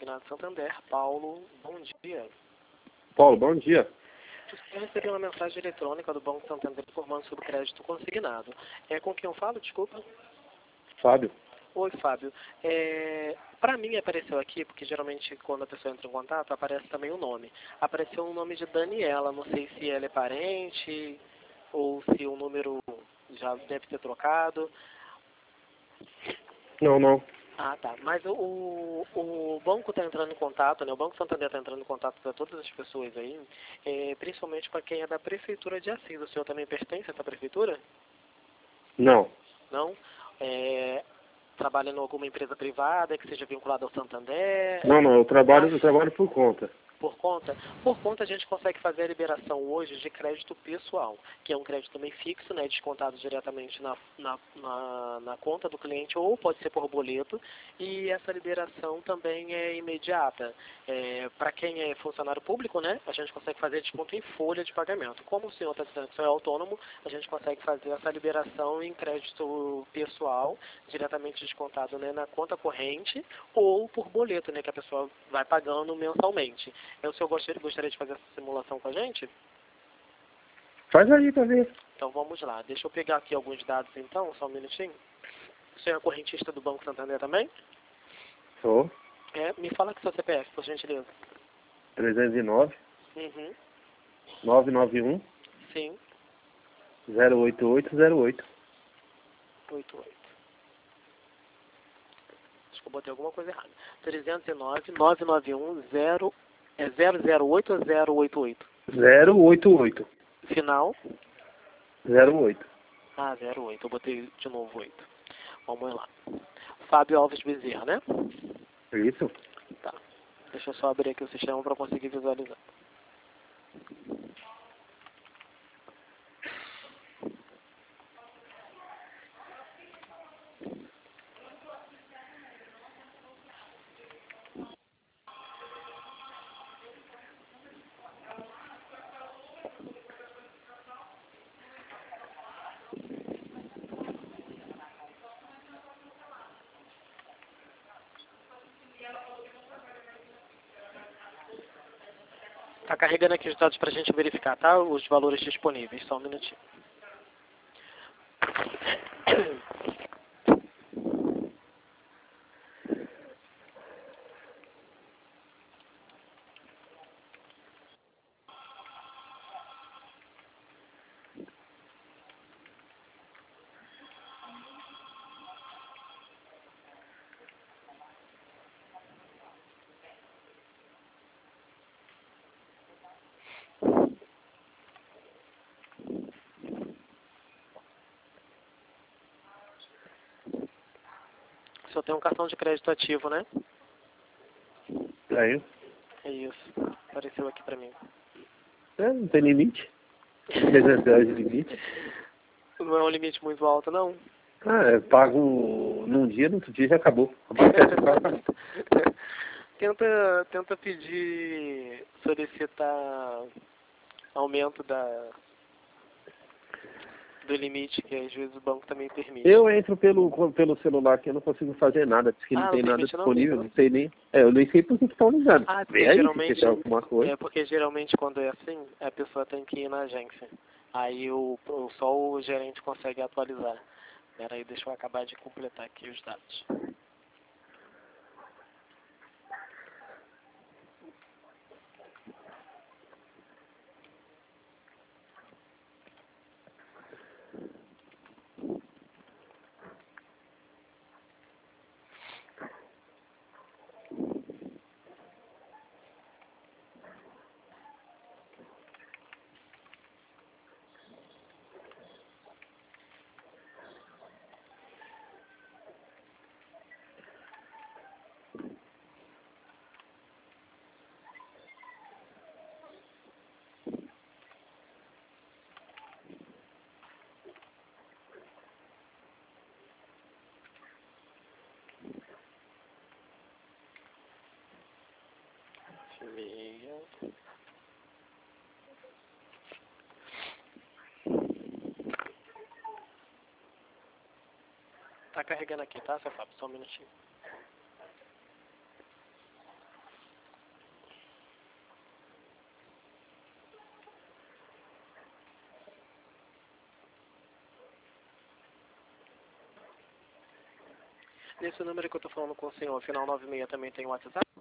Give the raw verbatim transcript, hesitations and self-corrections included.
Consignado Santander. Paulo, bom dia. Paulo, bom dia. Eu recebi uma mensagem eletrônica do Banco Santander informando sobre crédito consignado. É com quem eu falo, desculpa? Fábio. Oi, Fábio. É, para mim apareceu aqui, porque geralmente quando a pessoa entra em contato, aparece também o nome. Apareceu o nome de Daniela, não sei se ela é parente ou se o número já deve ter trocado. Não, não. Ah, tá. Mas o, o banco está entrando em contato, né? O Banco Santander está entrando em contato para todas as pessoas aí, é, principalmente para quem é da Prefeitura de Assis. O senhor também pertence a essa prefeitura? Não. Não? É, trabalha em alguma empresa privada que seja vinculada ao Santander? Não, não. Eu trabalho, Não? eu trabalho por conta. Por conta? Por conta a gente consegue fazer a liberação hoje de crédito pessoal, que é um crédito também fixo, né, descontado diretamente na, na, na, na conta do cliente, ou pode ser por boleto, e essa liberação também é imediata. É, para quem é funcionário público, né, a gente consegue fazer desconto em folha de pagamento. Como o senhor está dizendo que o senhor é autônomo, a gente consegue fazer essa liberação em crédito pessoal, diretamente descontado, né, na conta corrente, ou por boleto, né, que a pessoa vai pagando mensalmente. O senhor gostaria, gostaria de fazer essa simulação com a gente? Faz aí pra ver. Então vamos lá. Deixa eu pegar aqui alguns dados então, só um minutinho. O senhor é correntista do Banco Santander também? Sou. É, me fala que seu C P F, por gentileza. trezentos e nove, Uhum. novecentos e noventa e um, Sim. zero oito oito zero oito. oito oito. Acho que eu botei alguma coisa errada. trezentos e nove, novecentos e noventa e um, zero, é zero zero oito ou zero oito oito? zero oito oito. Final? zero oito. Ah, zero oito. Eu botei de novo oito. Vamos lá. Fábio Alves Bezerra, né? Isso? Tá. Deixa eu só abrir aqui o sistema para conseguir visualizar. Tá carregando aqui os dados para a gente verificar, tá? Os valores disponíveis. Só um minutinho. O senhor tem um cartão de crédito ativo, né? Tenho. É isso. Apareceu aqui para mim. É, não tem limite. trezentos reais de limite. Não é um limite muito alto, não? Ah, é pago num dia, no outro dia já acabou. Abastece o carro, acabou. Tenta, tenta pedir, solicitar aumento da, do limite, que às vezes o banco também permite. Eu entro pelo, pelo celular aqui, eu não consigo fazer nada, porque Ah, não não tem nada permite não? disponível, não sei nem. É, eu nem sei por que estão ligando. Ah, Vê porque aí, se geralmente, tiver alguma coisa. é porque geralmente quando é assim, a pessoa tem que ir na agência. Aí o, o- só o gerente consegue atualizar. Espera aí, deixa eu acabar de completar aqui os dados. E-mail. Tá carregando aqui, tá, seu Fábio? Só um minutinho. Nesse número que eu estou falando com o senhor, final nove seis também tem o WhatsApp?